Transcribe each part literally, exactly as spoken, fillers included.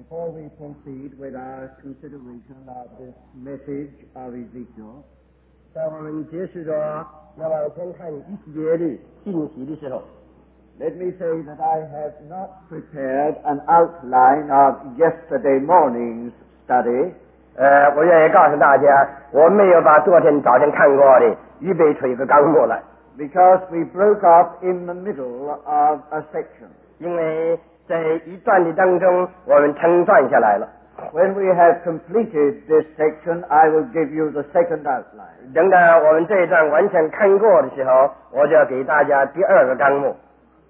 Before we proceed with our consideration of this message of Ezekiel, 在我们结束着要往前看以西结的信息的时候 let me say that I have not prepared an outline of yesterday morning's study, 呃，我愿意告诉大家，我没有把昨天早晨看过的预备出一个纲目来， because we broke off in the middle of a section. 因为在一段的当中我们承断下来了。 When we have completed this section, I will give you the second outline. 等到我们这一段完全看过的时候，我就要给大家第二个纲目。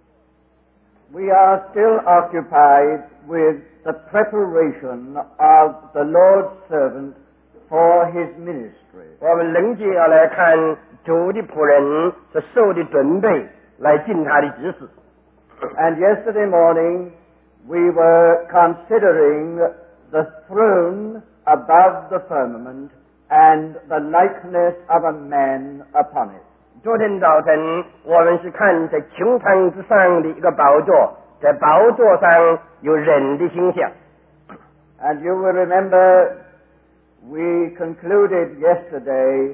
We are still occupied with the preparation of the Lord's servant for his ministry. 我们仍旧要来看主的仆人所受的准备，来尽他的指示。 And yesterday morning, we were considering the throne above the firmament and the likeness of a man upon it. 昨天早晨我们是看在穹苍之上的一个宝座，在宝座上有人的形象。 And you will remember we concluded yesterday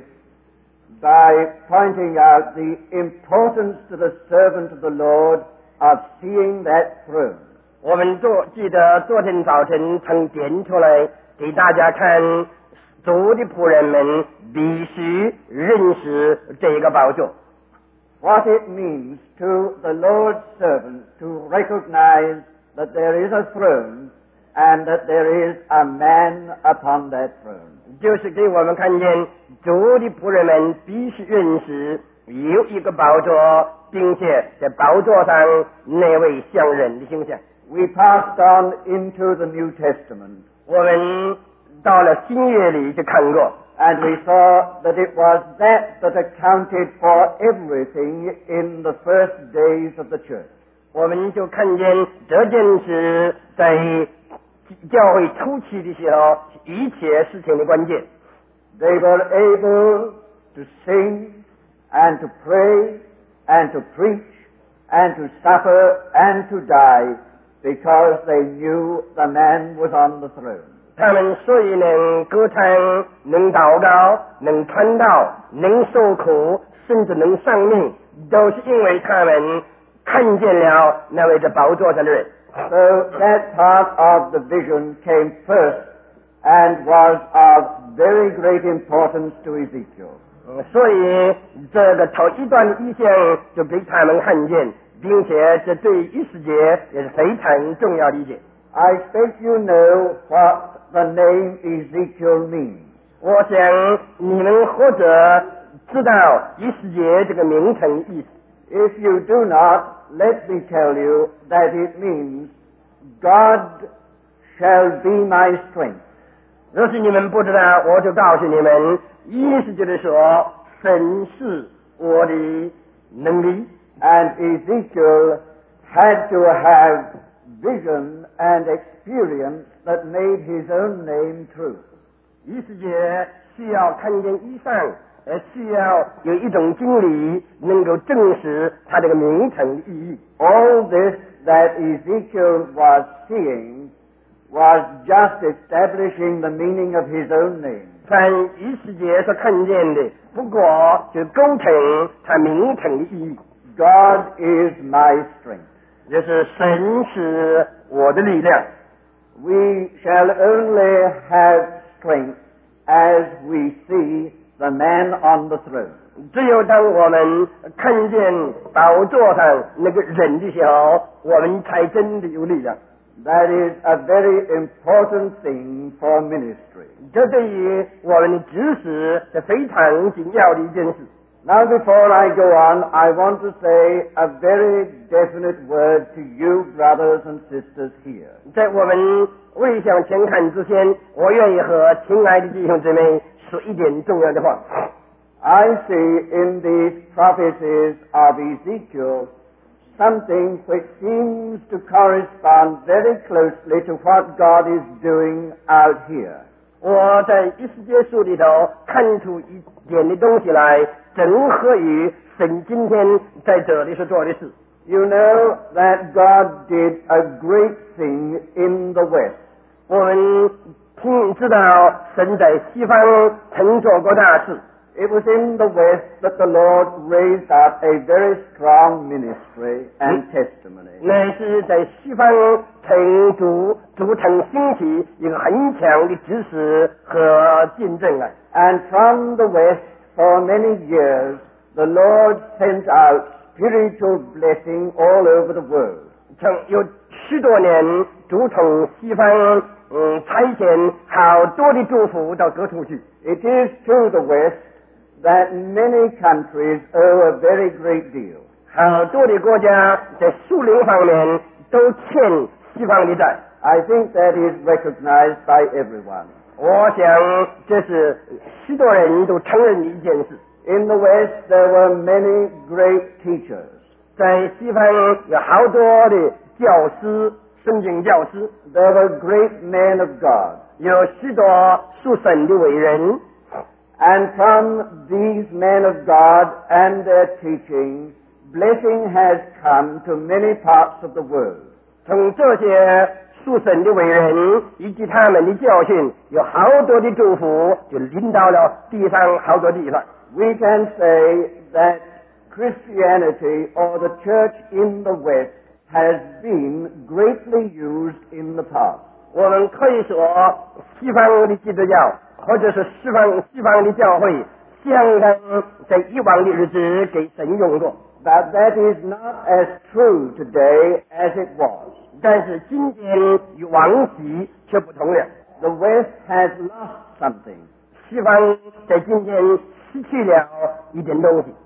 by pointing out the importance to the servant of the Lord of seeing that throne. 我们昨记得昨天早晨曾点出来给大家看，主的仆人们必须认识这个宝座。 What it means to the Lord's servant to recognize that there is a throne and that there is a man upon that throne. 就是给我们看见主的仆人们必须认识有一个宝座，并且在宝座上那位像人的形象。 We passed on into the New Testament. 我们到了新约里就看过。 And we saw that it was that that accounted for everything in the first days of the church. 我们就看见这件事在教会初期的时候一切事情的关键。 They were able to sing and to pray and to preach and to suffer and to die because they knew the man was on the throne. 他们所以能歌唱，能祷告，能传道，能受苦，甚至能丧命，都是因为他们看见了那位在宝座上的人。 So that part of the vision came first and was of very great importance to Ezekiel. 所以这个头一段的意象就被他们看见，并且这对一世界也是非常重要的一件。 I expect you know what the name Ezekiel means. 我想你们或者知道一世界这个名称的意思。 If you do not, let me tell you that it means God shall be my strength. 若是你们不知道，我就告诉你们，意思就是说，神是我的能力。 And Ezekiel had to have vision and experience that made his own name true. 一世界需要看见以上，呃，需要有一种经历能够证实它这个名称的意义。 All this that Ezekiel was seeing was just establishing the meaning of his own name. 但一世界所看见的，不过就构成它名称的意义。 God is my strength. 就是神是我的力量。 We shall only have strength as we see the man on the throne. 只有当我们看见宝座上那个人的时候，我们才真的有力量。 That is a very important thing for ministry. 这对于我们的指示是非常紧要的一件事。 Now before I go on, I want to say a very definite word to you brothers and sisters here. 在我们未向前看之前，我愿意和亲爱的弟兄姊妹说一点重要的话。 I see in these prophecies of Ezekiel something which seems to correspond very closely to what God is doing out here. 我在一世界书里头看出一点的东西来，正合于神今天在这里所做的事。 You know that God did a great thing in the West. 我们听知道神在西方曾做过大事。 It was in the West that the Lord raised up a very strong ministry and testimony. 乃是在西方曾主主曾兴起一个很强的指示和见证啊。 And from the West, for many years, the Lord sent out spiritual blessing all over the world. 曾有许多年，主从西方嗯差遣好多的祝福到各处去。 It is to the West that many countries owe a very great deal. 好多的国家在属灵方面都欠西方的债。 I think that is recognized by everyone. 我想这是许多人都承认的一件事。 In the West, there were many great teachers. 在西方有好多的教师，圣经教师。 There were great men of God. 有许多属神的伟人。 And from these men of God and their teaching, blessing has come to many parts of the world. 从这些属神的伟人以及他们的教训，有好多的祝福就临到了地上好多地方。 We can say that Christianity or the church in the West has been greatly used in the past. 我们可以说，西方的基督教或者是西方西方的教会，相当在以往的日子给神用过。 But that is not as true today as it was. 但是今天与往昔却不同了。 The West has lost something. 西方在今天失去了一点东西。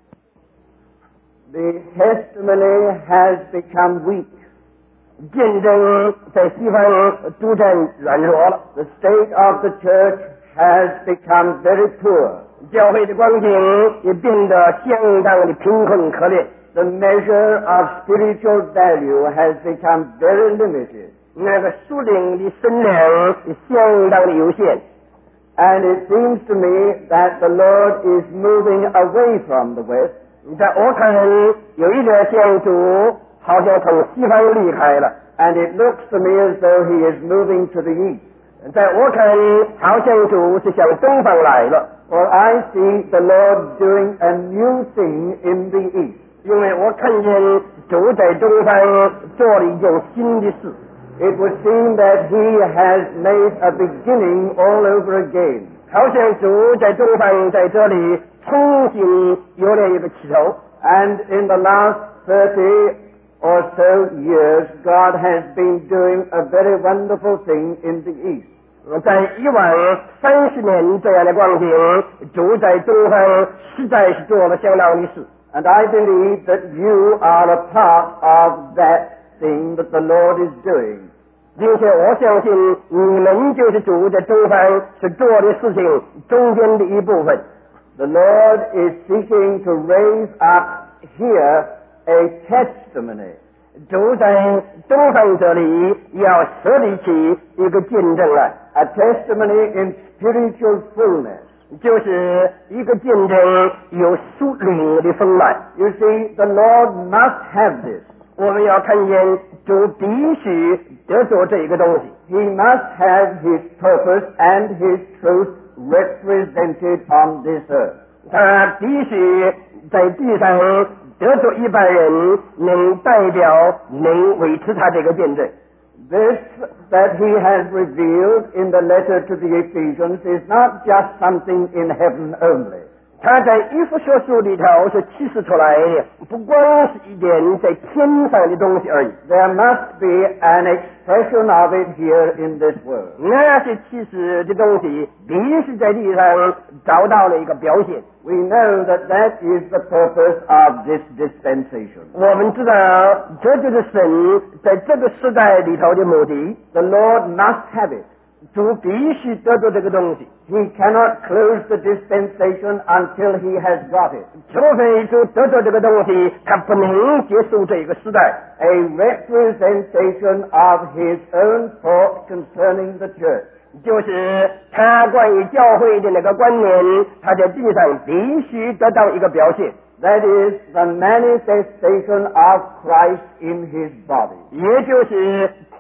The testimony has become weak. 见证在西方逐渐软弱了。 The state of the church has become very poor. 教会的光景也变得相当的贫困可怜。 The measure of spiritual value has become very limited. 那个属灵的身量也相当的有限。 And it seems to me that the Lord is moving away from the West. 在我看有一点像主好像从西方离开了。 And it looks to me as though he is moving to the east. 在我看好像主是向东方来了。 For I see the Lord doing a new thing in the east. 因为我看见主在东方做了一件新的事。 It would seem that he has made a beginning all over again. 好像主在东方在这里重新有了一个起头。 And in the last thirty or so years, God has been doing a very wonderful thing in the east. 在以往三十年这样的光景，主在东方实在是做了相当的事。 And I believe that you are a part of that thing that the Lord is doing. 并且我相信你们就是主在东方是做的事情中间的一部分。 The Lord is seeking to raise up here a testimony. 主在东方这里要设立起一个见证来。 A testimony in spiritual fullness. 就是一个见证有属灵的丰满。 You see, the Lord must have this. 我们要看见主必须得着这个东西。 He must have his purpose and his truth represented on this earth. 他必须在地上得着一般人能代表能维持他这个见证。 This that he has revealed in the letter to the Ephesians is not just something in heaven only. 他在以弗所书里头所启示出来的，不光是一点在天上的东西而已。 There must be an expression of it here in this world. 那些启示的东西，必须在地上找到了一个表现。 We know that that is the purpose of this dispensation. 我们知道，这就是神在这个时代里头的目的。 The Lord must have it. 主必须得到这个东西。 He cannot close the dispensation until he has got it. 除非主得到这个东西，他不能结束这个时代。 A representation of his own thought concerning the church. 就是他关于教会的那个观念，他在地上必须得到一个表现。 That is the manifestation of Christ in his body. 也就是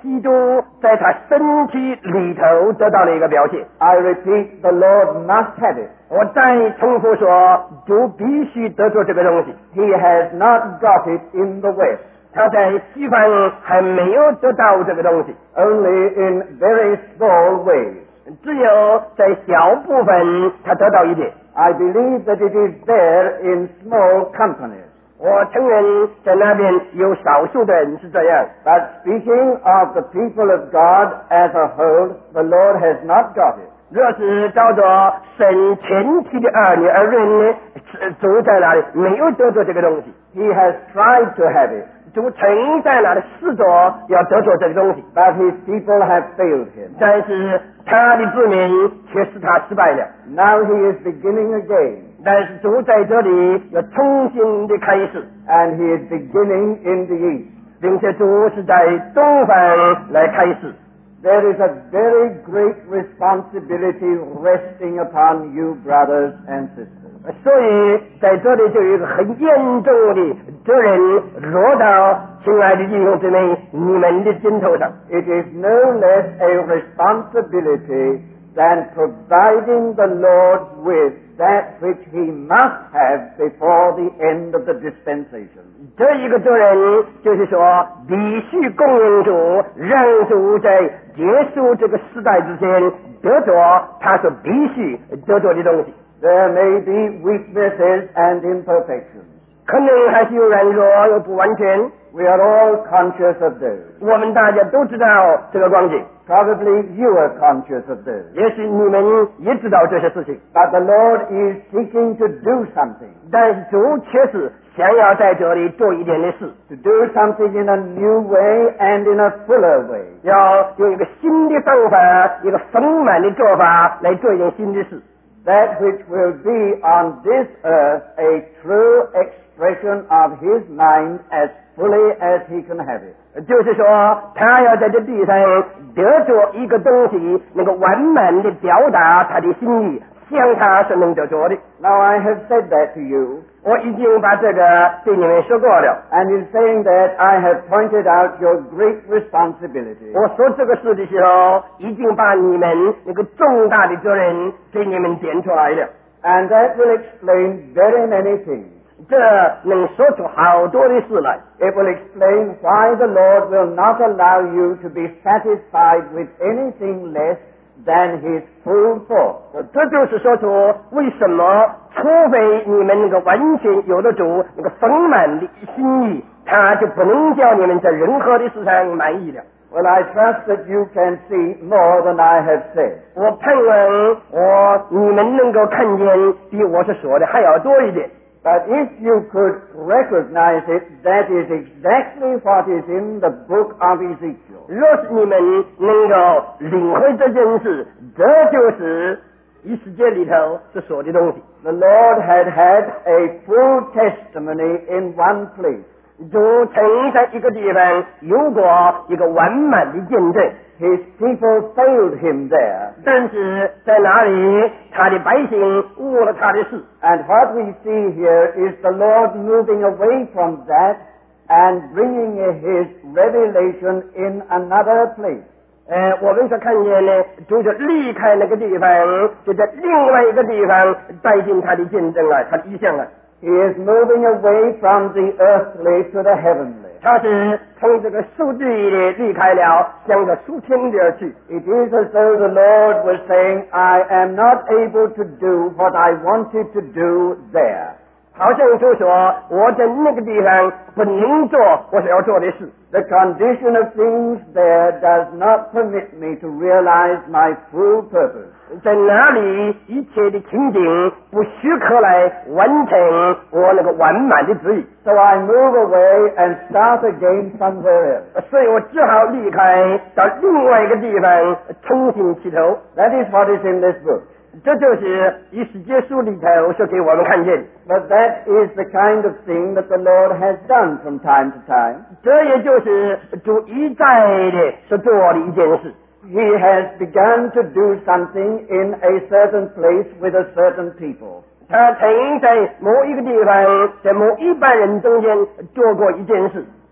基督在他身体里头得到了一个表现。 I repeat, the Lord must have it. 我再重复说，主必须得着这个东西。 He has not got it in the West, 他在西方还没有得到这个东西， only in very small ways. 只有在小部分他得到一点。 I believe that it is there in small companies. 我承认在那边有少数的人是这样， But speaking of the people of God as a whole, the Lord has not got it. 若是照着神全体的儿女而论呢，主在那里没有得着这个东西， He has tried to have it, 主曾在那里试着要得着这个东西， but his people have failed him. 但是他的子民却使他失败了。 Now he is beginning again, 但是主在这里要重新的开始， and he is beginning in the east. 并且主是在东方来开始。 There is a very great responsibility resting upon you, brothers and sisters. 所以在这里就有一个很严重的责任落到亲爱的弟兄姊妹你们的肩头上。 It is no less a responsibility than providing the Lord with that which he must have before the end of the dispensation. 这一个责任就是说，必须供应主，让主在结束这个时代之前得着他所必须得着的东西。 There may be weaknesses and imperfections. 可能还是有软弱，有不完全。 We are all conscious of those. 我们大家都知道这个光景， Probably you are conscious of those. 也许你们也知道这些事情。 But the Lord is seeking to do something, 但是主确实想要在这里做一点的事， to do something in a new way and in a fuller way. 要用一个新的方法，一个丰满的做法来做一件新的事。 That which will be on this earth a true expression of his mind as fully as he can have it. 就是说，他要在这地上得着一个东西，能够完满的表达他的心意，像他是能得着的。 Now I have said that to you, 我已经把这个对你们说过了。 and in saying that I have pointed out your great responsibility. 我说这个事的时候，已经把你们那个重大的责任给你们点出来了。 And that will explain very many things. 这能说出好多的事来。 It will explain why the Lord will not allow you to be satisfied with anything less than his full force. 这就是说出为什么，除非你们那个完全有得主那个丰满的心意，他就不能叫你们在任何的事上满意了。 Well, I trust that you can see more than I have said. 我盼望我你们能够看见比我所说的还要多一点。 But if you could recognize it, that is exactly what is in the book of Ezekiel. 若是你们能够领会这件事，这就是以世界里头所说的东西。 The Lord had had a full testimony in one place. 主曾在一个地方有过一个完满的见证， His people failed him there. 但是在那里他的百姓误了他的事。 And what we see here is the Lord moving away from that and bringing his revelation in another place. 呃，我们所看见呢，主就离开那个地方，就在另外一个地方带进他的见证来，他的意象来。 He is moving away from the earthly to the heavenly. 他是从这个属地的离开了，向着属天的而去。 It is as though the Lord was saying, I am not able to do what I wanted to do there. 好像就说我在那个地方不能做我想要做的事。 The condition of things there does not permit me to realize my full purpose. 在那里一切的情景不许可来完成我那个完满的旨意， So I move away and start again somewhere else. 所以我只好离开到另外一个地方重新起头。 That is what is in this book. 这就是以世界书里头所给我们看见， But that is the kind of thing that the Lord has done from time to time. 这也就是主一再的所做的一件事。 He has begun to do something in a certain place with a certain people. 他曾在某一个地方，在某一般人中间做过一件事。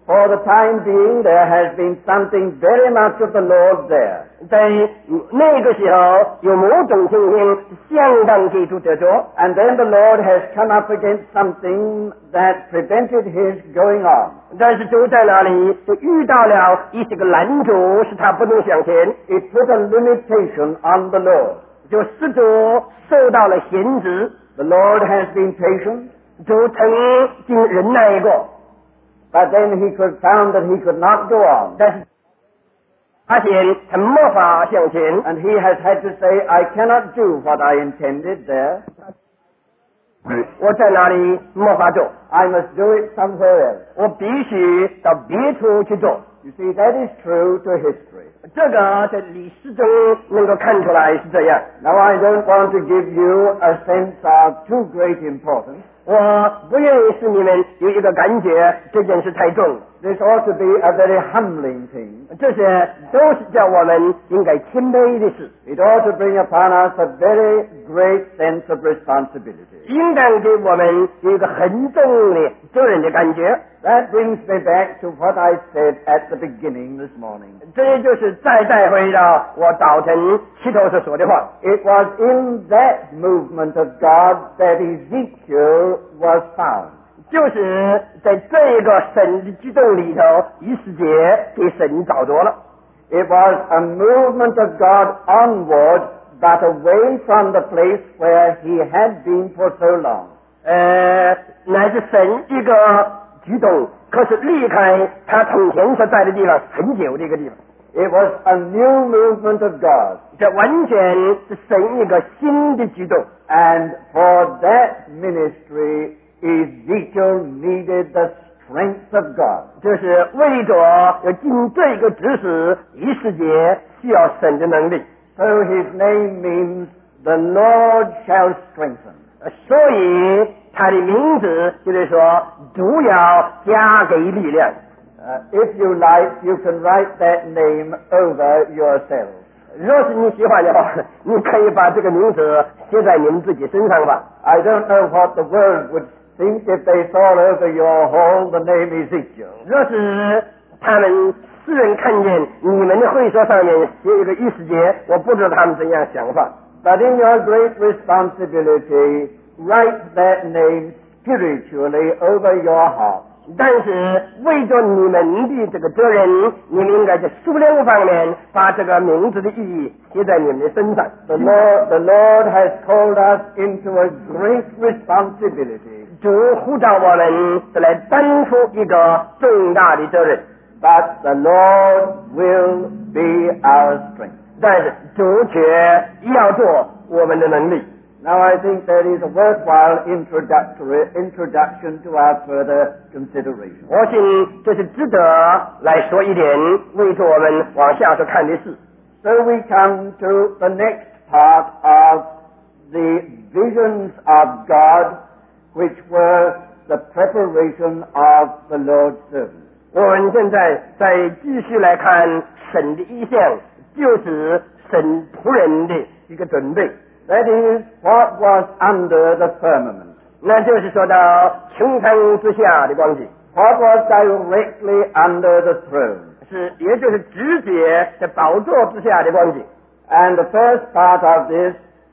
For the time being, there has been something very much of the Lord there. 在那个时候，有某种情形相当给主得着。 And then the Lord has come up against something that prevented his going on. 但是主在那里就遇到了一些个拦阻，使他不能向前。 It put a limitation on the Lord. 就使主受到了限制。 The Lord has been patient. 主曾经忍耐过。 But then he could found that he could not go on. 但是发现他没法向前。 And he has had to say, I cannot do what I intended there. 我在那里没法做。 I must do it somewhere else. 我必须到别处去做。 You see, that is true to history. 这个在历史中能够看出来是这样。 Now, I don't want to give you a sense of too great importance. 我不愿意使你们有一个感觉这件事太重了。 This ought to be a very humbling thing. 这些都是叫我们应该谦卑的事。 It ought to bring upon us a very great sense of responsibility. 应当给我们有一个很重的责任的感觉。 That brings me back to what I said at the beginning this morning. 这就是再带回到我早晨起头所说的话。 It was in that movement of God that Ezekiel was found. 就是在这个神的举动里头，以世界给神找着了。 It was a movement of God onward, but away from the place where he had been for so long. 呃，乃是神一个举动，可是离开他从前所在的地方很久的一个地方。 It was a new movement of God. 这完全是神一个新的举动。 And for that ministry, Ezekiel needed the strength of God. 就是为着要尽这个指示，以世界需要神的能力。 So his name means the Lord shall strengthen. 所以他的名字就是说，主要加给力量。 Uh, if you like, you can write that name over yourself. 若是你喜欢的话，你可以把这个名字写在你们自己身上吧。 I don't know what the world would think if they saw over your hall the name Ezekiel. 若是他们世人看见你们的会所上面写一个以世界，我不知道他们怎样想法。 But in your great responsibility, write that name spiritually over your heart. 但是为着你们的这个责任，你们应该在数量方面把这个名字的意义写在你们的身上。 The Lord, the Lord has called us into a great responsibility. 主呼召我们来担负一个重大的责任， But the Lord will be our strength. 但是主却要做我们的能力。 Now I think that is a worthwhile introductory introduction to our further consideration. 我信这是值得来说一点，为着我们往下所看的事。 So we come to the next part of the visions of God, which were the preparation of the Lord's servant. 我们现在再继续来看神的意象，就是神仆人的一个准备。 That is what was under the firmament. 那就是说到穹苍之下的光景， What was directly under the throne. 是也就是直接在宝座之下的光景。 And the first part of this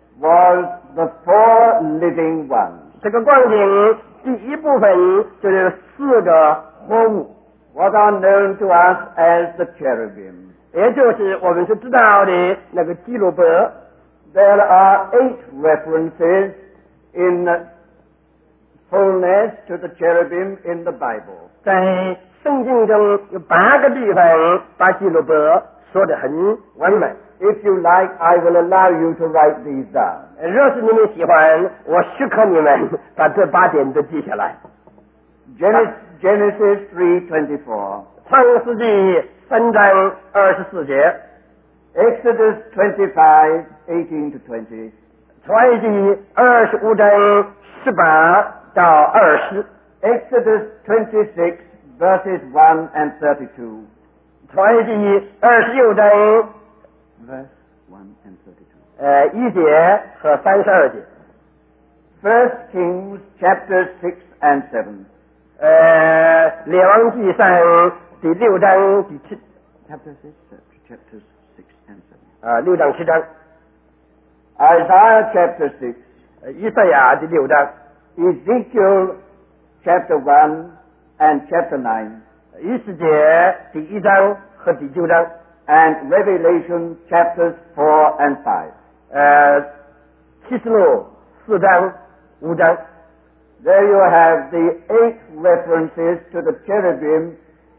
was the four living ones. 这个光景第一部分就是四个活物， What are known to us as the cherubim. 也就是我们所知道的那个基路伯。 There are eight references in fullness to the cherubim in the Bible. 在圣经中有八个地方把基路伯说得很完美。 If you like, I will allow you to write these down. 若是你们喜欢，我许可你们把这八点都记下来。 Genesis, Genesis three twenty-four. 创世纪三章二十四节。 Exodus twenty-five eighteen to twenty. 创世纪二十五章十八到二十。 Exodus twenty-six verses one and thirty-two. 创世纪二十六章 Verse one and thirty-two. 呃一节和三十二节。 First Kings chapters six and seven. 呃，列王记上第六章第七 Chapter six, chapters six and seven. 啊、六章七章， Isaiah chapter six, 呃以赛亚第六章， Ezekiel chapter one and chapter nine, 以斯帖第一章和第九章， and Revelation chapters four and five. 呃，启示录四章五章。 There you have the eight references to the cherubim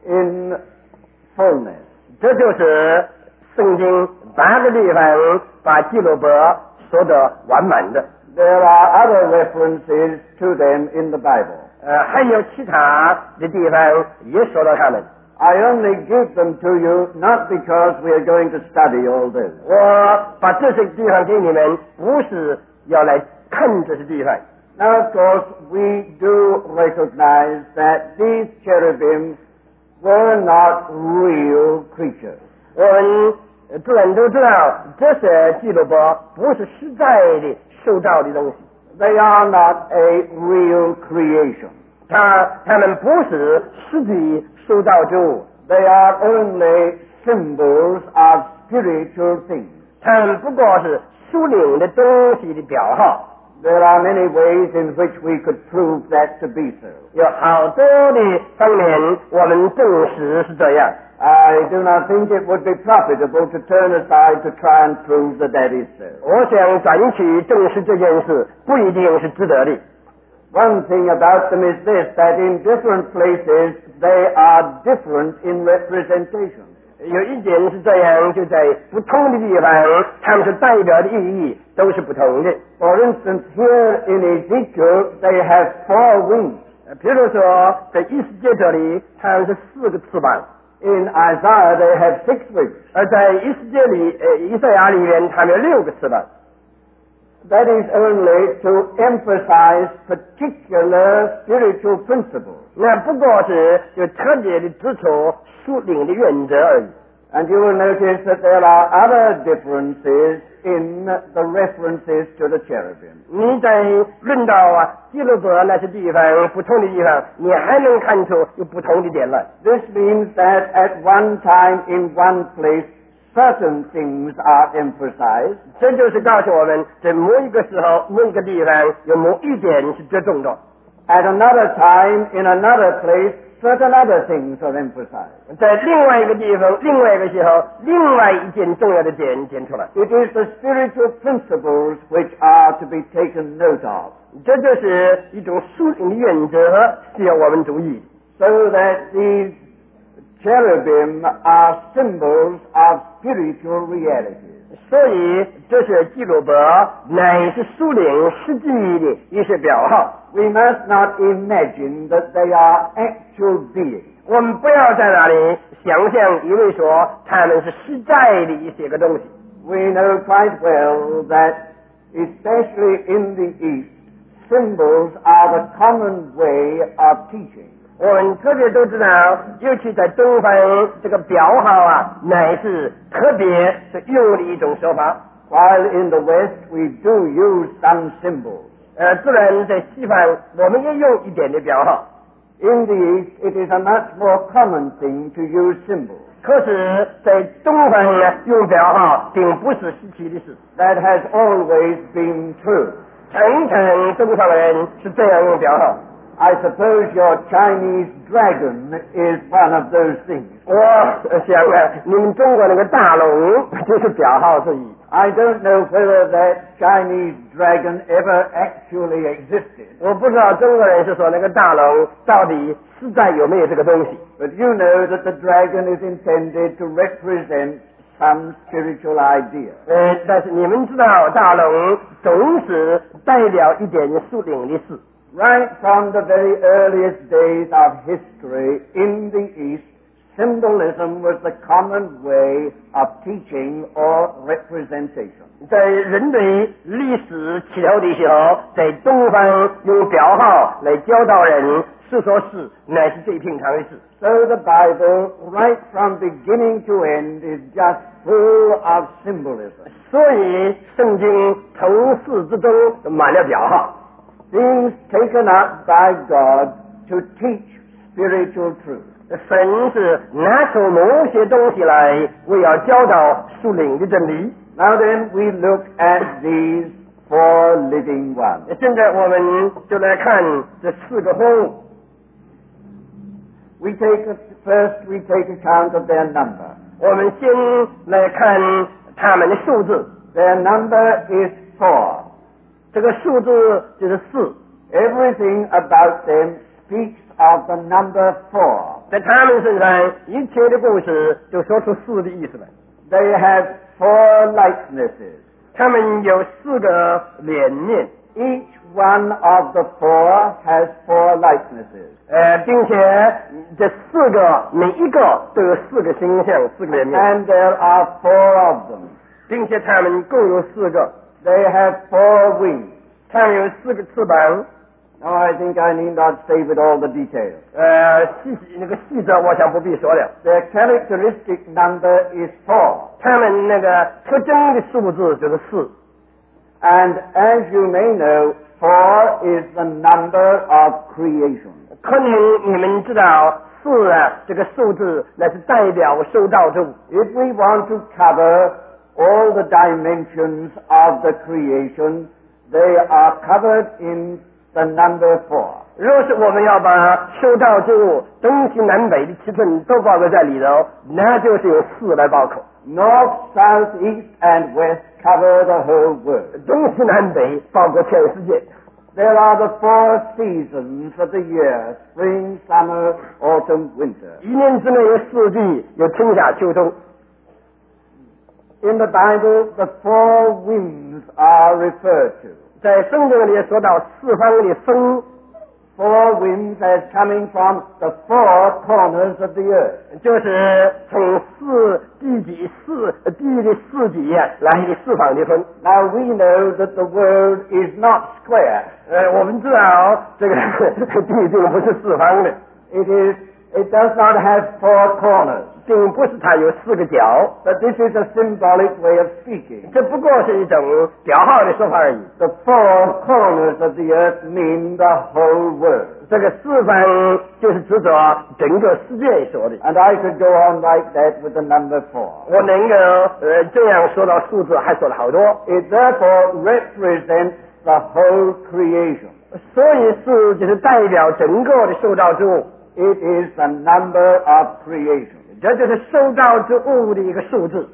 in fullness. 这就是圣经八个地方把基路伯说得完满的。 There are other references to them in the Bible. 呃，还有其他的地方也说到他们。 I only give them to you not because we are going to study all this. 我把这些地方给你们，不是要来看这些地方。 Now, of course, we do recognize that these cherubim were not real creatures. 我们呃自然都知道，这些基路伯不是实在的受造的东西， They are not a real creation. 他他们不是实体受造之物， They are only symbols of spiritual things. 他们不过是属灵的东西的表号。 There are many ways in which we could prove that to be so. 有好多的方面，我们证实是这样。 I do not think it would be profitable to turn aside to try and prove that that is so. 我想转去证实这件事，不一定是值得的。 One thing about them is this, that in different places they are different in representation. 有一点是这样，就在不同的地方，他们所代表的意义都是不同的。 For instance, here in Ezekiel, they have four wings. 呃比如说，在以斯帖这里，他们是四个翅膀； In Isaiah, they have six wings. 而在以斯帖里，呃，以赛亚里面，他们有六个翅膀。 That is only to emphasize particular spiritual principles. 那不过是就特别的指出属灵的原则而已。 And you will notice that there are other differences in the references to the cherubim. 你在论到啊基路伯那些地方不同的地方，你还能看出有不同的点来。 This means that at one time in one place, certain things are emphasized, 这就是告诉我们，在某一个时候、某一个地方有某一点是着重的； at another time in another place, certain other things are emphasized. 在另外一个地方、另外一个时候，另外一件重要的点点出来。 It is the spiritual principles which are to be taken note of, 这就是一种属灵的原则，需要我们注意。 so that these cherubim are symbols of spiritual realities. 所以这些基路伯乃是属灵实际的一些表号。 We must not imagine that they are actual beings. 我们不要在那里想象，以为说他们是实在的一些个东西。 We know quite well that, especially in the East, symbols are the common way of teaching. 我们特别都知道，尤其在东方，这个表号啊，乃是特别是用的一种手法。 While in the West we do use some symbols. 呃，自然在西方，我们也用一点的表号。 In the East, it is a much more common thing to use symbols. 可是，在东方呢，用表号并不是稀奇的事。 That has always been true. 常常东方人是这样用表号。 I suppose your Chinese dragon is one of those things. 我想啊，你们中国那个大龙就是表号之一。 I don't know whether that Chinese dragon ever actually existed. 我不知道中国人是说那个大龙到底实在有没有这个东西。 But you know that the dragon is intended to represent some spiritual idea. 呃，但是你们知道，大龙总是代表一点属灵的事。 Right from the very earliest days of history in the East, symbolism was the common way of teaching or representation. 在人类历史起头的时候，在东方用表号来教导人是说事，乃是最平常的事。 So the Bible, right from beginning to end, is just full of symbolism. 所以圣经从始至终满了表号。 Things taken up by God to teach spiritual truth. 神是拿出某些东西来，为要教导属灵的真理。 Now then, we look at these four living ones. 现在我们就来看这四个活物。 We take a, first we take account of their number. 我们先来看他们的数字。 Their number is four. 这个数字就是四。 Everything about them speaks of the number four. 在他们身上，一切的故事就说出四的意思来。 They have four likenesses. 他们有四个脸面。 Each one of the four has four likenesses. 呃，并且这四个每一个都有四个形象，四个脸面。 And there are four of them. 并且他们共有四个。 They have four wings. 他们有四个翅膀。 Now I think I need not say with all the details. 呃，细那个细则我想不必说了。 Their characteristic number is four. 他们那个特征的数字就是四。 And as you may know, four is the number of creation. 可能你们知道，四啊这个数字那是代表受造之物。 If we want to cover all the dimensions of the creation, they are covered in the number four. 若是我们要把受造之物东西南北的尺寸都包括在里头，那就是由四来包括。 North, south, east, and west cover the whole world. 东西南北包括全世界。 There are the four seasons of the year: spring, summer, autumn, winter. 一年之内有四季，有春夏秋冬。 In the Bible, the four winds are referred to. 在圣经里说到四方的风。 Four winds as coming from the four corners of the earth. 就是从四地几四地的四极来的四方的风。 Now we know that the world is not square. 呃，我们知道这个地并不是四方的。 It is. It does not have four corners. 并不是它有四个角。 But this is a symbolic way of speaking. 这不过是一种表号的说法而已。 The four corners of the earth mean the whole world. 这个四方就是指着整个世界说的。 And I could go on like that with the number four. 我能够呃这样说到数字，还说了好多。 It therefore represents the whole creation. 所以四就是代表整个的受造之物。 It is the number of creation. 这就是受造之物的一个数字。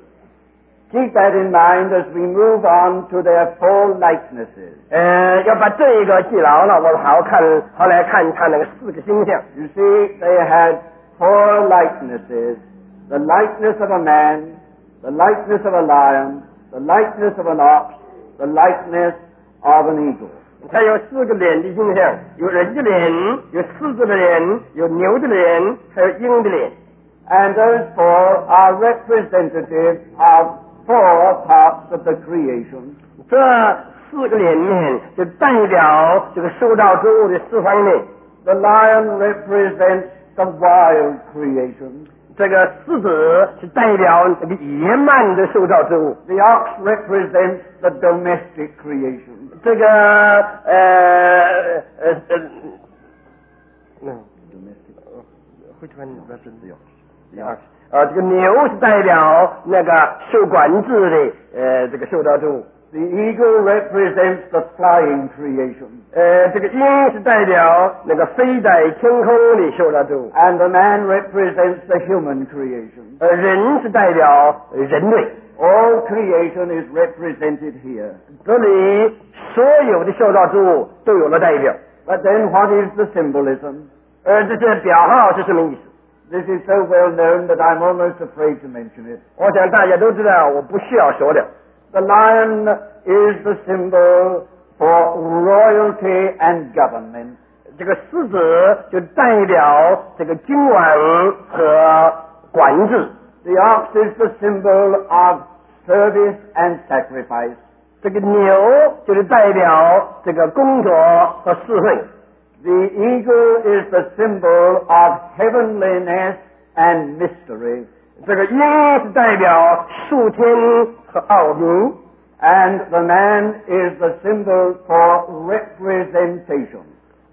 Keep that in mind as we move on to their four likenesses. 呃，要把这个记牢了，我们好看，好来看他那个四个形象。 You see, they had four likenesses: the likeness of a man, the likeness of a lion, the likeness of an ox, the likeness of an eagle. 它有四个脸的形象，有人的脸，有狮子的脸，有牛的脸，还有鹰的脸。 And those four are representative of four parts of the creation. 这四个脸面就代表这个受造之物的四方面。 The lion represents the wild creation. 这个狮子是代表这个野蛮的受造之物。 The ox represents the domestic creation. 这个呃呃呃，嗯 Domestic. Which one represents the ox? The ox. 啊，这个牛是代表那个受管制的呃这个受造之物。 The eagle represents the flying creation. 呃，这个鹰是代表那个飞在天空的受造之物。 And the man represents the human creation. 呃，人是代表人类。 All creation is represented here. 这里所有的受造之物都有了代表。 But then what is the symbolism? 呃，这些表号是什么意思？ This is so well known that I'm almost afraid to mention it. 我想大家都知道，我不需要说的。 The lion is the symbol for royalty and government. 这个狮子就代表这个君王和管制。 The ox is the symbol of service and sacrifice. 这个牛就是代表这个工作和侍奉。 The eagle is the symbol of heavenliness and mystery. 这个鹰是代表数天和奥秘。 And the man is the symbol for representation.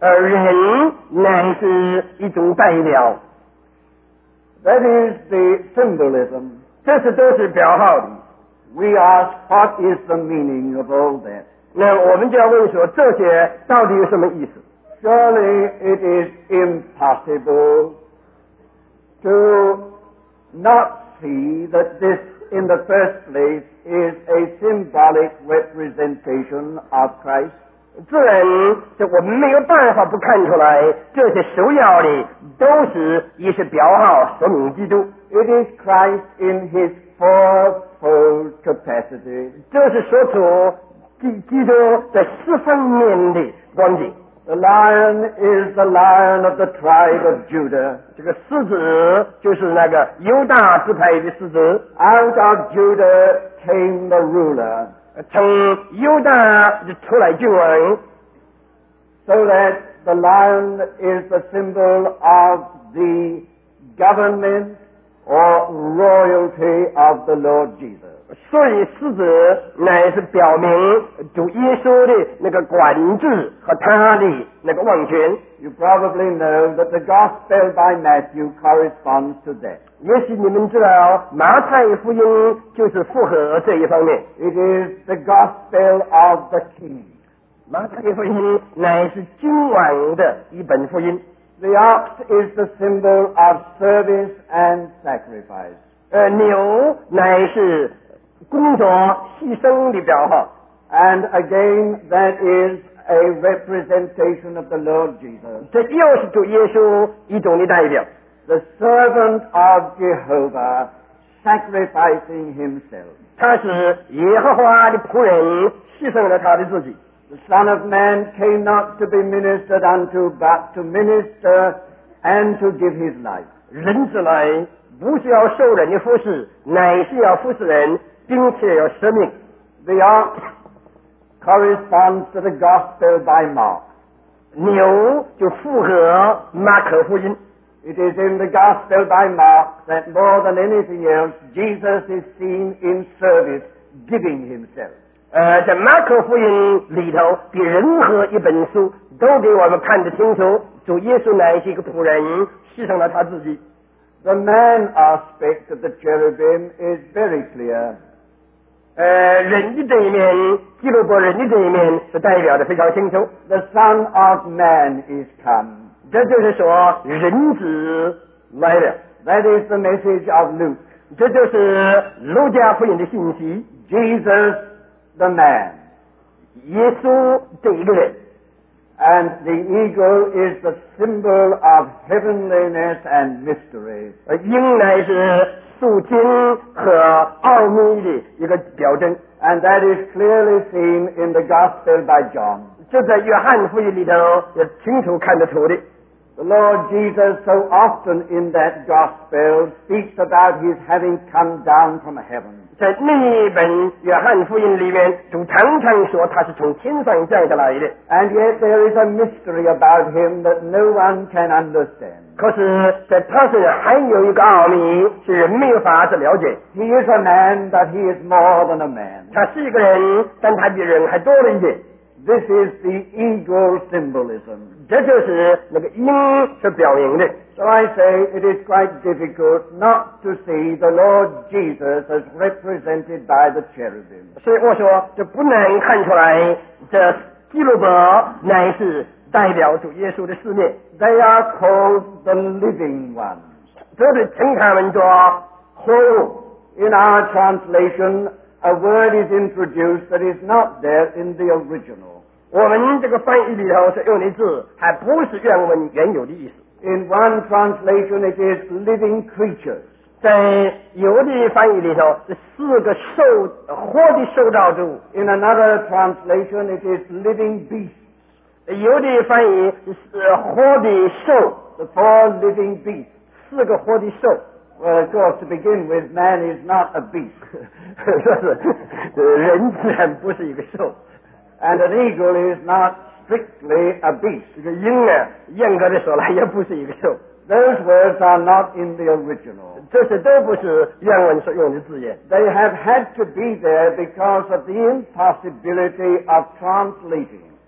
而人乃是一种代表。 That is the symbolism. 这是都是表号的。 We ask, what is the meaning of all that? 那我们就要问说，这些到底有什么意思？ Surely it is impossible to not see that this, in the first place, is a symbolic representation of Christ. 自然，这我们没有办法不看出来，这些首要的都是一些标号说明基督。 It is Christ in his fourfold capacity. 这是说出基基督在四方面的光景。 The lion is the lion of the tribe of Judah. 这个狮子就是那个犹大支派的狮子。 Out of Judah came the ruler. 从犹大就出来君王。 So that the lion is the symbol of the government or royalty of the Lord Jesus. 所以狮子乃是表明主耶稣的那个管制和他的那个王权。 You probably know that the Gospel by Matthew corresponds to that. 也许你们知道马太福音就是符合这一方面。 It is the Gospel of the King. 马太福音乃是君王的一本福音。 The ox is the symbol of service and sacrifice. 呃，牛乃是工作牺牲的表号。 And again, that is a representation of the Lord Jesus. 这又是主耶稣一种的代表。 The servant of Jehovah sacrificing himself. 他是耶和华的仆人，牺牲了他的自己。 The Son of Man came not to be ministered unto, but to minister and to give his life. 人子来不是要受人的服侍，乃是要服侍人，并且要舍命。 The ox corresponds to the Gospel by Mark. 牛就符合马可福音。 It is in the Gospel by Mark that more than anything else, Jesus is seen in service, giving himself. 呃，在马可福音里头，比任何一本书都给我们看得清楚，主耶稣乃是一个仆人，牺牲了他自己。 The man aspect of the cherubim is very clear. 呃，人的这一面，基督伯人的这一面是代表的非常清楚。 The Son of Man is come. 这就是说，人子来了。 That is the message of Luke. 这就是路加福音的信息。 Jesus, the man. 耶稣这一个人。 And the eagle is the symbol of heavenliness and mystery. 呃，鹰乃是属天和奥秘的一个表征。 And that is clearly seen in the Gospel by John. 这在约翰福音里头也清楚看得出的。 The Lord Jesus so often in that Gospel speaks about his having come down from heaven. 在另一本约翰福音里面，主常常说他是从天上降下来的。 And yet there is a mystery about him that no one can understand. 可是，在他身上还有一个奥秘，是人没有法子了解。 He is a man, but he is more than a man. 他是一个人，但他比人还多了一点。 This is the eagle symbolism. 这就是那个鹰所表明的。 So I say it is quite difficult not to see the Lord Jesus as represented by the cherubim. 所以我说，这不难看出来，这基路伯乃是代表主耶稣的四面。 They are called the living ones. 这是称他们做活物。 In our translation, a word is introduced that is not there in the original. 我们这个翻译里头所用的字，还不是原文原有的意思。 In one translation, it is living creatures. 在有的翻译里头，是四个受活的受造之物； In another translation, it is living beasts. 有的翻译是活的兽， The four living beasts. 四个活的兽。 Well, of course, to begin with, man is not a beast. 说是呃人自然不是一个兽， And an eagle is not strictly a beast. 这个鹰啊，严格的说来也不是一个兽。 Those words are not in the original. 这些都不是原文所用的字眼， They have had to be there because of the impossibility of translating.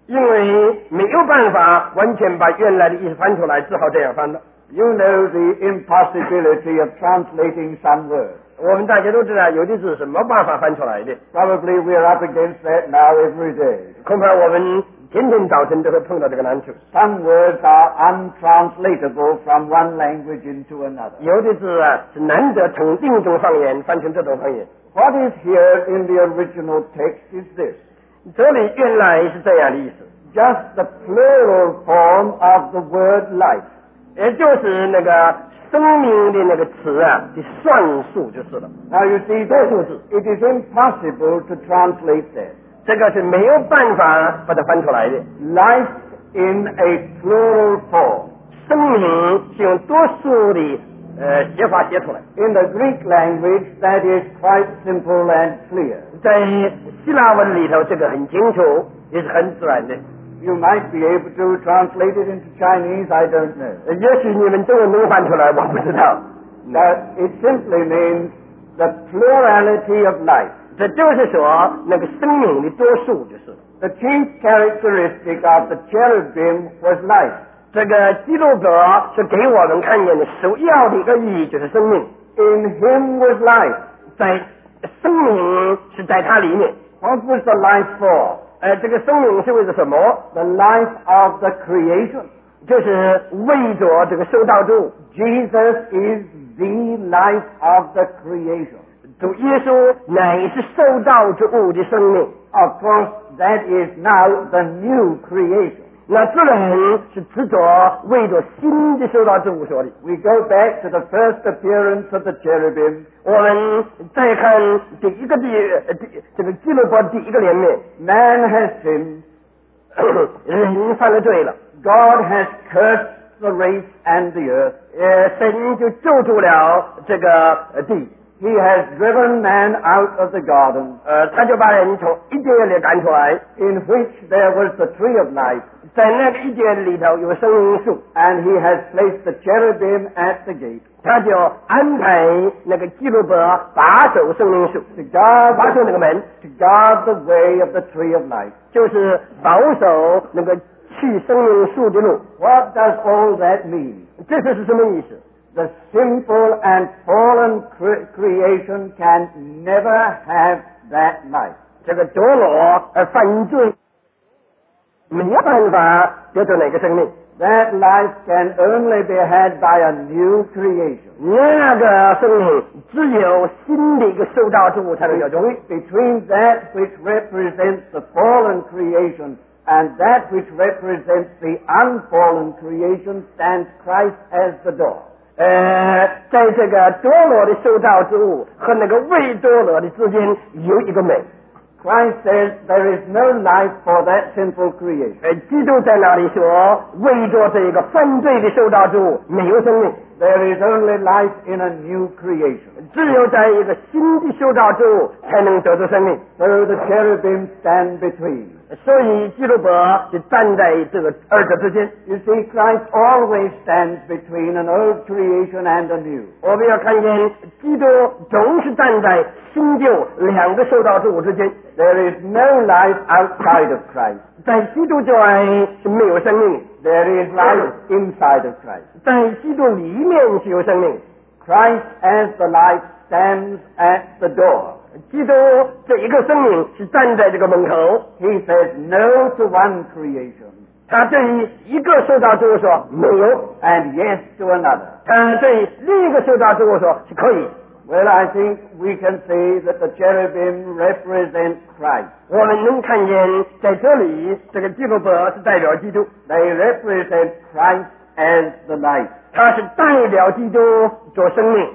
因为没有办法完全把原来的意思翻出来，只好这样翻了。 You know the impossibility of translating some words. 我们大家都知道，有的字是没办法翻出来的。 Probably we are up against that now every day. 恐怕我们天天早晨都会碰到这个难处。 Some words are untranslatable from one language into another. 有的字啊是难得从另一种方言翻成这种方言。 What is here in the original text is this. 这里原来是这样的意思。 Just the plural form of the word life. 也就是那个生命的那个词啊的算数就是了。 Now you see, that it is impossible to translate that. 这个是没有办法把它翻出来的。 Life in a plural form. 生命是用多数的呃写法写出来。 In the Greek language, that is quite simple and clear. 在希腊文里头，这个很清楚，也是很自然的。 You might be able to translate it into Chinese, I don't know. 也许你们中文能翻出来，我不知道。 But it simply means the plurality of life. 这就是说，那个生命的多数就是。 The chief characteristic of the cherubim was life. 这个基督格是给我们看见的首要的一个意义就是生命。 In him was life. 在生命是在它里面。 What was the life for? 呃，这个生命是为了什么 ？The life of the creation. 就是为着这个受造之物。 Jesus is the life of the creation. 主耶稣乃是受造之物的生命。 Of course, that is now the new creation. 那自然是指着为着新的受造之物说的。 We go back to the first appearance of the cherubim. 我们再看第一个的第这个基督伯第一个脸面。 Man has sinned. 人犯了罪了。 God has cursed the race and the earth. 呃，神就咒住了这个地。 He has driven man out of the garden. 呃，他就把人从伊甸园里赶出来。 In which there was the tree of life. 在那个伊甸园里头有生命树。 And he has placed the cherubim at the gate. 他就安排那个基路伯把守生命树， To guard 把守那个门 to guard the way of the tree of life. 就是保守那个去生命树的路。 What does all that mean? 这是什么意思？ The sinful and fallen cre- creation can never have that life. 这个堕落而犯罪没有办法得到那个生命。 That life can only be had by a new creation. 那个生命只有新的一个受造之物才能有。 Between, between that which represents the fallen creation and that which represents the unfallen creation stands Christ as the door. 呃，在这个堕落的受造之物和那个未堕落的之间有一个门。 Christ says there is no life for that sinful creation. 呃，基督在那里说，为着这个犯罪的受造之物没有生命。 There is only life in a new creation. 只有在一个新的受造之物才能得到生命。 So the cherubim stand between. 所以基督伯就站在这个二者之间。 You see, Christ always stands between an old creation and a new. 我们要看见基督总是站在新旧两个受造之物之间。 There is no life outside of Christ. 在基督之外是没有生命。 There is life inside of Christ. 在基督里面是有生命。 Christ as the life stands at the door. 基督这一个生命是站在这个门口。 He says no to one creation. 他对于一个受造之物说没有， And yes to another. 他对另一个受造之物说是可以。 Well, I think we can see that the cherubim represent Christ. 我们能看见在这里这个基督伯是代表基督， They represent Christ as the life. 他是代表基督做生命。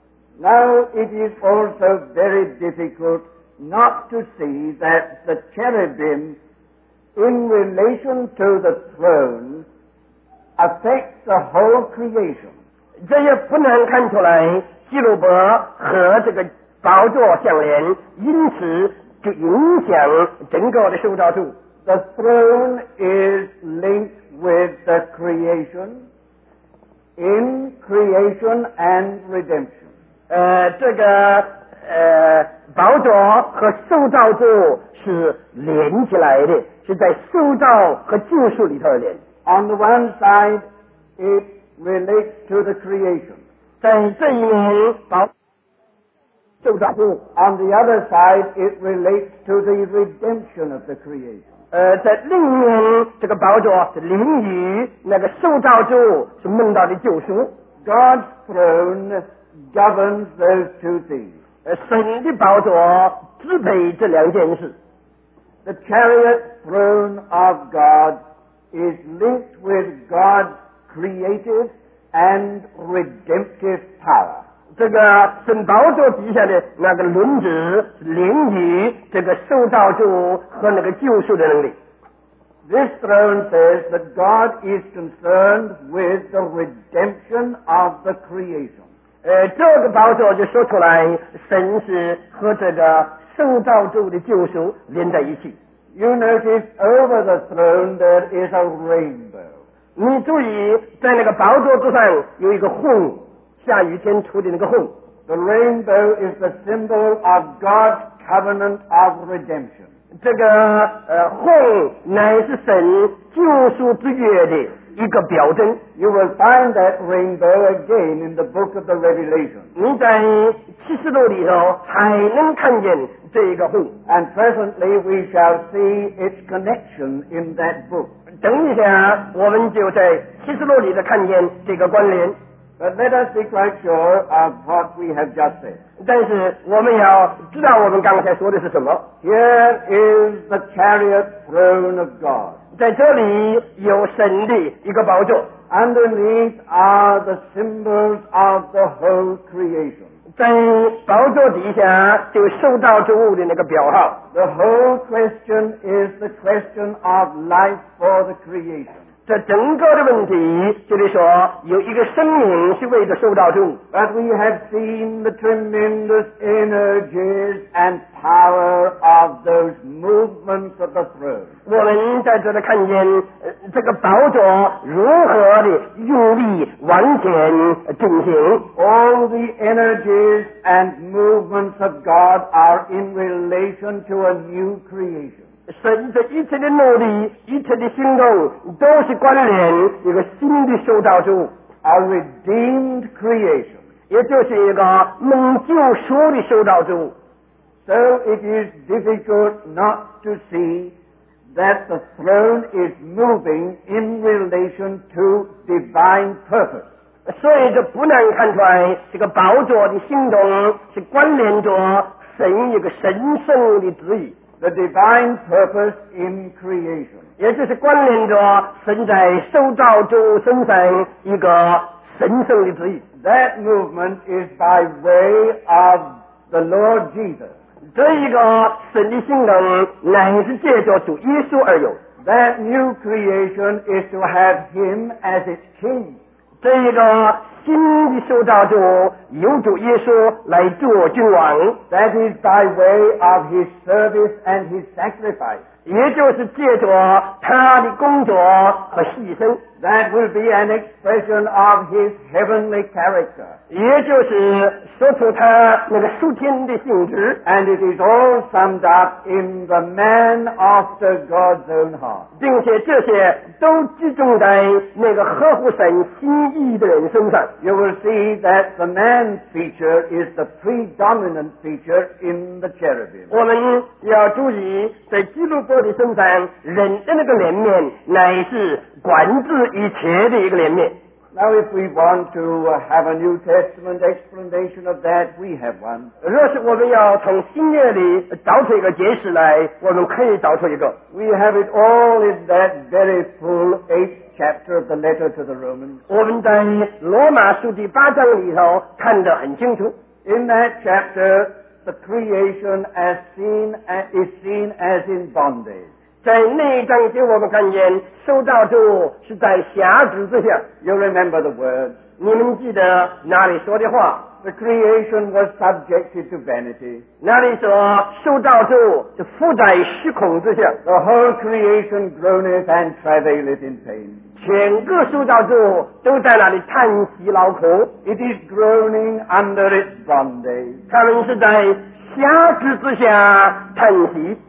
Now, it is also very difficult not to see that the cherubim, in relation to the throne, affect the whole creation. 这也不难看出来，基路伯和这个宝座相连，因此就影响整个的受造之物。 The throne is linked with the creation, in creation and redemption. 呃，这个呃宝座和受造之物是连起来的，是在受造和救赎里头而连。 On the one side, it relates to the creation. 在这一面保受造物， On the other side, it relates to the redemption of the creation. 呃，在另一面这个宝座是灵与那个受造之物是梦到的救赎。 God's throne governs those two things. 呃，神的宝座支配这两件事。 The chariot throne of God is linked with God's creative and redemptive power. 这个神宝座底下的那个轮子连于这个受造之物和那个救赎的能力。 This throne says that God is concerned with the redemption of the creation. 呃，这个宝座就说出来，神是和这个受造之物的救赎连在一起。 You notice over the throne there is a rainbow. 你注意，在那个宝座之上有一个虹，下雨天出的那个虹。 The rainbow is the symbol of God's covenant of redemption. 这个呃虹乃是神救赎之约的一个表征。 You will find that rainbow again in the book of the Revelation. 你在启示录里头还能看见这一个虹。 And presently we shall see its connection in that book. 等一下，我们就在启示录里头看见这个关联。 But let us be quite sure of what we have just said. 但是我们要知道我们刚才说的是什么。 Here is the chariot throne of God. 在这里有神的一个宝座， Underneath are the symbols of the whole creation. 在宝座底下就受造之物的那个表号。 The whole question is the question of life for the creation. 这整个的问题就是说，有一个生命是为着受造之物。 But we have seen the tremendous energies and power of those movements of the throne. 我们在这里看见，呃，这个宝座如何的用力往前进行。 All the energies and movements of God are in relation to a new creation. 神这一切的努力，一切的行动，都是关联一个新的受造之物， A redeemed creation. 也就是一个蒙救赎的受造之物。 So it is difficult not to see that the throne is moving in relation to divine purpose. 所以这不难看出来，这个宝座的行动是关联着神一个神圣的旨意。 The divine purpose in creation. 也就是关联着神在受造之物身上一个神圣的旨意。 That movement is by way of the Lord Jesus. 这一个神的行动乃是借着主耶稣而有。 That new creation is to have Him as its King. 这一个新的受造之物由主耶稣来做君王， That is by way of His service and His sacrifice. 也就是借着他的工作和牺牲。 That will be an expression of His heavenly character. 也就是说出他那个属天的性质， And it is all summed up in the man after God's own heart. 并且这些都集中在那个合乎神心意的人身上。 You will see that the man feature is the predominant feature in the cherubim. 我们要注意，在基督伯的身上，人的那个脸面乃是管制一切的一个脸面。 Now, if we want to uh, have a New Testament explanation of that, we have one. 若是我们要从新约里找出一个解释来，我们可以找出一个。 We have it all in that very full eighth chapter of the letter to the Romans. 我们在罗马书第八章里头看得很清楚。 In that chapter, the creation as seen as, is seen as in bondage. 在那一章节，我们看见受造之物是在辖制之下。 You remember the words. 你们记得那里说的话？ The creation was subjected to vanity. 那里说受造之物是附在虚空之下， The whole creation groaneth and travaileth in pain. 全个受造之物都在那里叹息劳苦。 It is groaning under its bondage. 他们是在辖制之下叹息。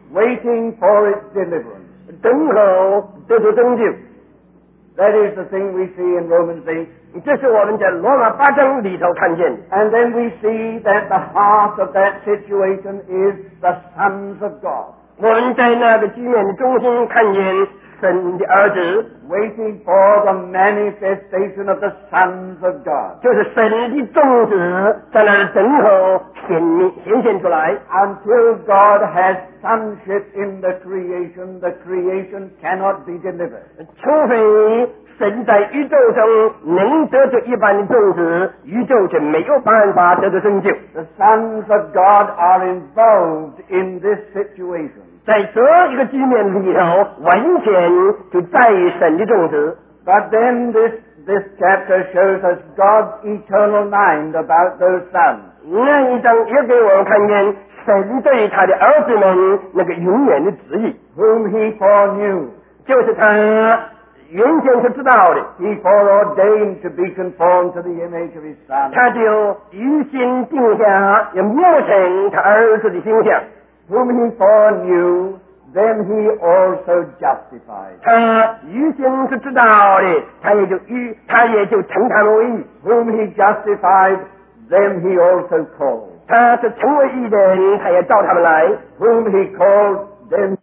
waiting for its deliverance. 等候得到拯救。 That is the thing we see in Romans eight. 这是我们在罗马八章里头看见的。 And then we see that the heart of that situation is the sons of God. 我们在那个局面的中心看见神的儿子 waiting for the manifestation of the sons of God. 就是神的种子在那儿等候显明显现出来。 Until God has sonship in the creation, the creation cannot be delivered. 除非神在宇宙中能得着一般的种子，宇宙就没有办法得到拯救。 The sons of God are involved in this situation. 在这一个局面里头，完全就在于神的种子。 But then this, this chapter shows us God's eternal mind about those sons. 那一章也给我们看见神对他的儿子们那个永远的旨意， whom he foreknew. 就是他原先是知道的， He foreordained to be conformed to the image of his son. 他就预先定下要描成他儿子的形象。 Whom he foreknew, then he also justified. 他预先是知道的，他也就预他也就称他们为义。 Whom he justified, then he also called. 他是成为义的人，他也召他们来。 Whom he called, then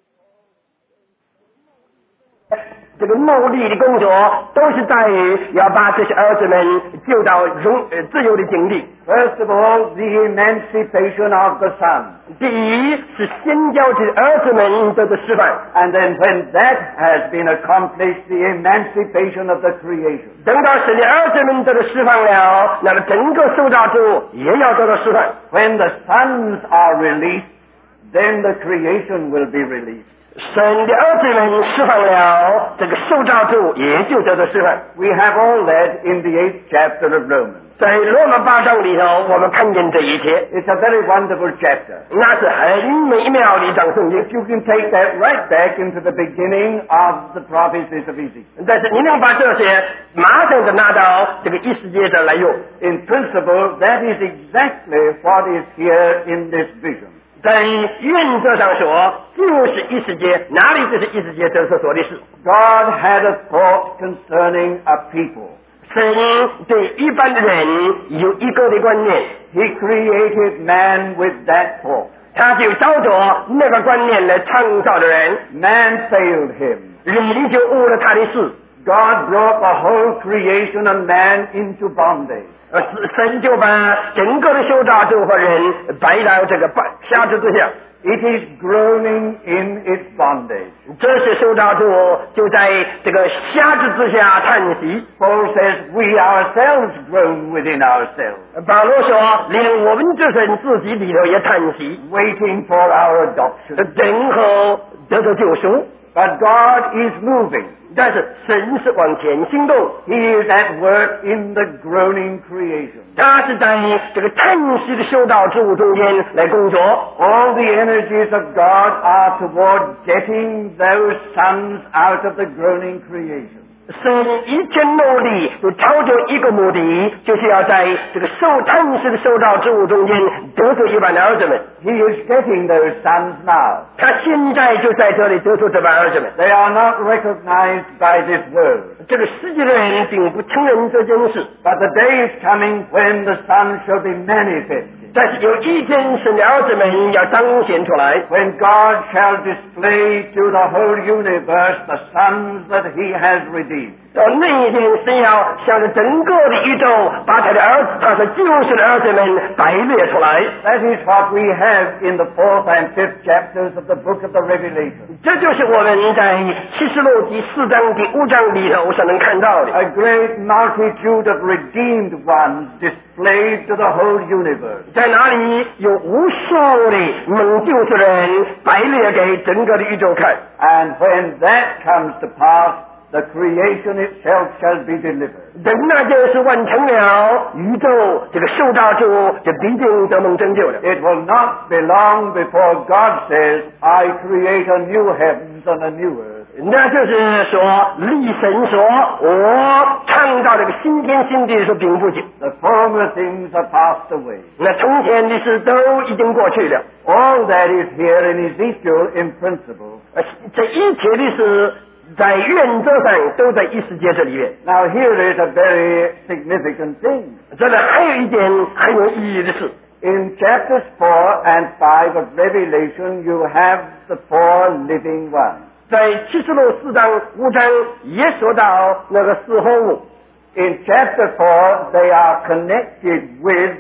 这个目的的工作都是在于要把这些儿子们救到荣呃自由的境地。 First of all, the emancipation of the son. 第一是先教这儿子们得到释放， And then when that has been accomplished, the emancipation of the creation. 等到神的儿子们得到释放了，那么整个受造主也要得到释放。 When the sons are released, then the creation will be released. 神的儿子们释放了，这个受造主也就得到释放。 We have all that in the eighth chapter of Romans. 在罗马八章里头，我们看见这一切， It's a very wonderful chapter. 那是很美妙的一章圣经。 You can take that right back into the beginning of the prophecies of Ezekiel. 但是你能把这些马上就拿到这个一世界这来用。 In principle, that is exactly what is here in this vision. 在原则上说，就是一世界，哪里就是一世界，这是说的是。 God had a thought concerning a people. 神对一般的人有一个的观念， He created man with that thought. 他就照着那个观念来创造的人， Man failed him. 人就误了他的事。 God brought the whole creation of man into bondage. 呃，神就把整个的修造主和人摆到这个辖制之下。 It is groaning in its bondage. 这些修造主就在这个辖制之下叹息。 Paul says, we ourselves groan within ourselves, 保罗说，连我们这人自己里头也叹息， waiting for our adoption. 等候得到救赎。 But God is moving. 但是神是往前行动， He is at work in the groaning creation. 他是在这个叹息的修道之物中间来工作。 All the energies of God are toward getting those sons out of the groaning creation. 神一切努力都朝着一个目的，就是要在这个受叹息的修道之物中间得出一般的儿子们。 He is getting those sons now. 他现在就在这里得出这般儿子们。 They are not recognized by this world. 这个世界的人并不承认这件事， But the day is coming when the sons shall be manifested. 但是有一天神的儿子们要彰显出来， When God shall display to the whole universe the sons that he has redeemed. 到那一天神要向着整个的宇宙把他的儿子，他的救赎的儿子们摆列出来。 That is what we have in the fourth and fifth chapters of the book of the Revelation. 这就是我们在启示录第四章第五章里头所能看到的。 A great multitude of redeemed ones displayed to the whole universe. 在哪里有无数的蒙救赎的人摆列给整个的宇宙看。 And when that comes to pass, the creation itself shall be delivered. 等那件事完成了，宇宙这个受造主就必定得蒙拯救了。 It will not be long before God says, I create a new heavens and a new earth. 那就是说，立神说，我创造这个新天新地的时候并不久。 The former things are passed away. 那从前的事都已经过去了。 All that is here in Ezekiel in principle. 呃，这一切的事在原则上都在以斯帖这里面。 Now here is a very significant thing. 这里还有一件很有意义的事。 In chapters four and five of Revelation, you have the four living ones. 在启示录四章五章也说到那个四活物。 In chapter four, they are connected with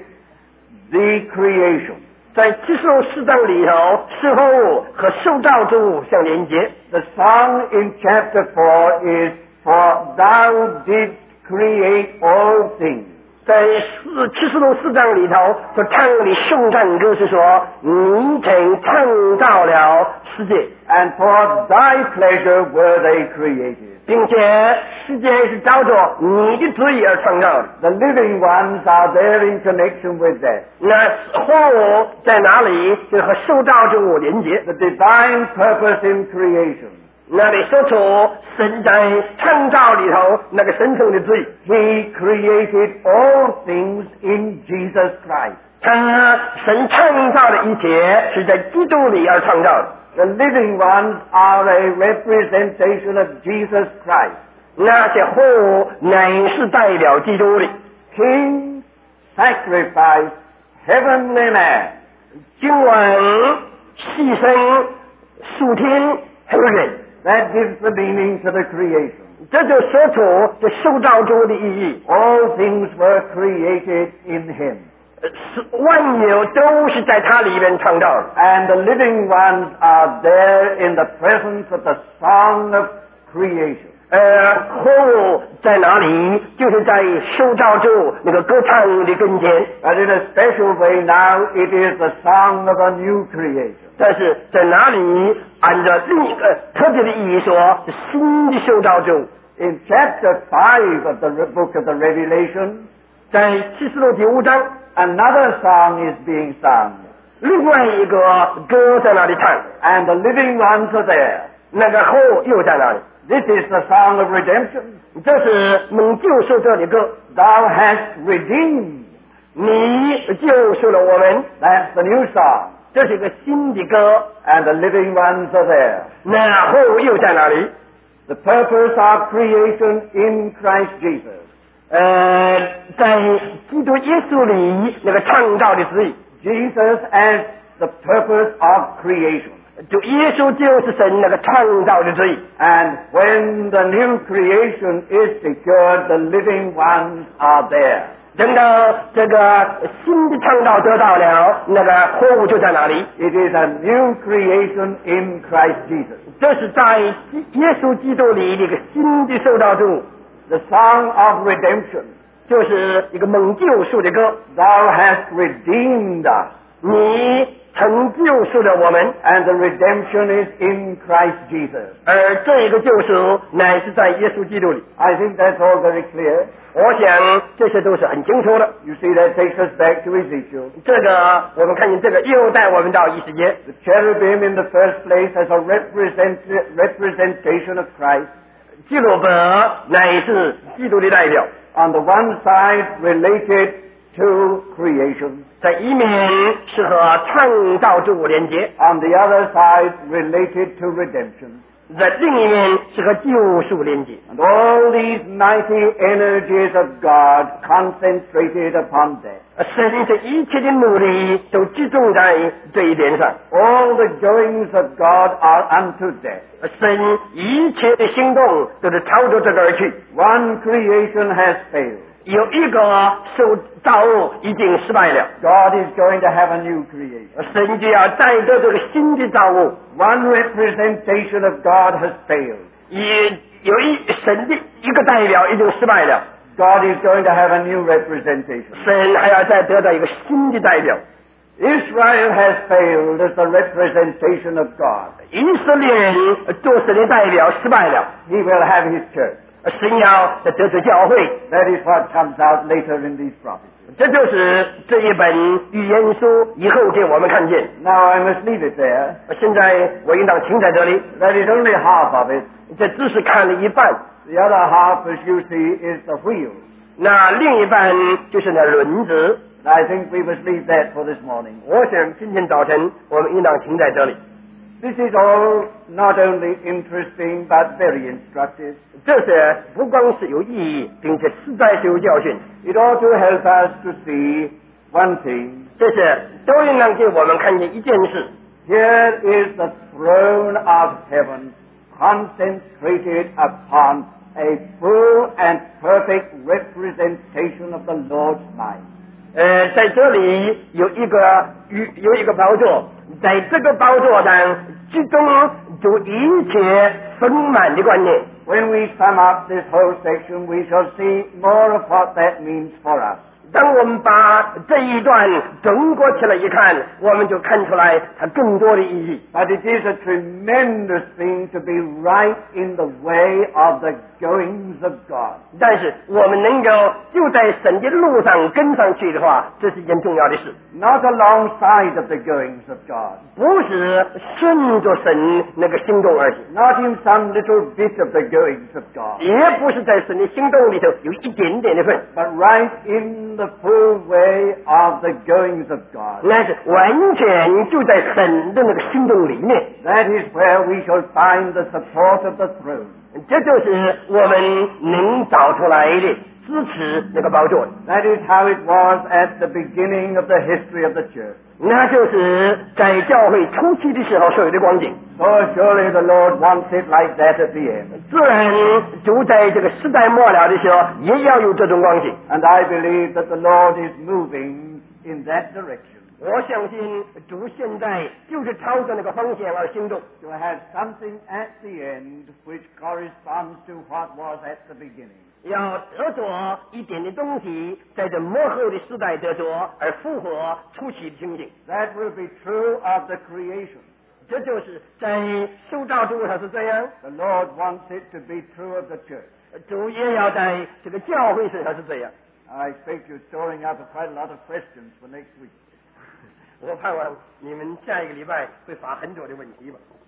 the creation. 在启示录四章里头，四活物和受造之物相连接。 The song in chapter four is, For thou didst create all things. 在四启示录四章里头所唱的颂赞歌是说，你曾创造了世界 And for thy pleasure were they created. 并且世界是照着你的旨意而创造的。 The living ones are there in connection with that. 那活物在哪里？就和受造之物连接。 The divine purpose in creation. 那里说出神在创造里头那个神圣的旨意。 He created all things in Jesus Christ. 他神创造的一切是在基督里而创造的。 The living ones are a representation of Jesus Christ. 那些活物乃是代表基督的。 King, sacrifice, heavenly man. 君王、牺牲、属天和人。 That gives the meaning to the creation. 这就说出这受造之物的意义。 All things were created in him. 万有都是在他里面创造的。 And the living ones are there in the presence of the song of creation. 呃，活物在哪里？就是在受造之物那个歌唱的跟前。 But in a special way now, it is the song of a new creation. 但是在哪里？按照另一个特别的意义说，是新的受造之物。 In chapter five of the book of the Revelation, 在启示录第五章， another song is being sung. 另外一个歌在那里唱， And the living ones are there. 那个活物又在那里。 This is the song of redemption. 这是蒙救赎者的歌。 Thou hast redeemed. 你救赎了我们， That's the new song. 这是一个新的歌。 And the living ones are there. 那活物又在哪里？ The purpose of creation in Christ Jesus. 呃，在基督耶稣里那个创造的旨意。 Jesus as the purpose of creation. 就耶稣就是神那个创造的旨意。 And when the new creation is secured, the living ones are there. 等到这个新的创造得到了，那个活物就在哪里？ It is a new creation in Christ Jesus. 这是在耶稣基督里的一个新的受造之物， The song of redemption. 就是一个蒙救赎的歌。 Thou hast redeemed us. 你曾救赎了我们， And the redemption is in Christ Jesus. 而这个救赎乃是在耶稣基督里。 I think that's all very clear. 我想这些都是很清楚的。 You see, that takes us back to Ezekiel. 这个我们看见这个又带我们到以西结。 The cherubim in the first place as a represent, representation of Christ. 基路伯乃是基督的代表， On the one side, related to creation. 在一面是和创造之物连接， On the other side, related to redemption. 在另一面是和救赎连接。 And all these mighty energies of God concentrated upon that. 神这一切的努力都集中在这一点上， All the goings of God are unto that. 神一切的行动都是朝着这个而去。 One creation has failed. 有一个受造物已经失败了， God is going to have a new creation. 神就要带着这个新的造物。 One representation of God has failed. 也有一神的一个代表已经失败了， God is going to have a new representation. 神还要再得到一个新的代表。 Israel has failed as the representation of God. 以色列人做神的代表失败了， He will have his church. 神要得着教会。 That is what comes out later in these prophecies. 这就是这一本预言书以后给我们看见。 Now I must leave it there. 现在我应当停在这里， That is only half of it. 这只是看了一半， The other half, as you see, is the wheel. 那另一半就是那轮子。 I think we must leave that for this morning. 我想今天早晨我们应当停在这里。 This is all not only interesting but very instructive. 这些不光是有意义，并且实在是有教训。 It ought to help us to see one thing. 这些都应当给我们看见一件事。 Here is the throne of heaven concentrated upon a full and perfect representation of the Lord's mind. 呃，在这里有一个有一个宝座，在这个宝座上集中就一切丰满的观念。 When we sum up this whole section, we shall see more of what that means for us. 当我们把这一段整合起来一看，我们就看出来它更多的意义。 But it is a tremendous thing to be right in the way of the goings of God. 但是我们能够就在神的路上跟上去的话，这是一件重要的事。 Not alongside of the goings of God. 不是顺着神那个行动而已。 Not in some little bit of the goings of God. 也不是在神的行动里头有一点点的份。 But right in the full way of the goings of God. 那是完全就在神的那个行动里面。 That is where we shall find the support of the throne. 这就是我们能找出来的支持那个宝座。 That is how it was at the beginning of the history of the church. 那就是在教会初期的时候所有的光景。 So surely the Lord wants it like that at the end. 自然就在这个时代末了的时候，也要有这种光景。 And I believe that the Lord is moving in that direction. 我相信主现在就是朝着那个方向而行动。 To have something at the end which corresponds to what was at the beginning. 要得着一点的东西，在这末后的时代得着，而符合初期的情景。 That will be true of the creation. 这就是在受造之物上是这样。 The Lord wants it to be true of the church. 主也要在这个教会身上是这样。 I expect you're storing up quite a lot of questions for next week. 我盼望你们下一个礼拜会发很多的问题吧。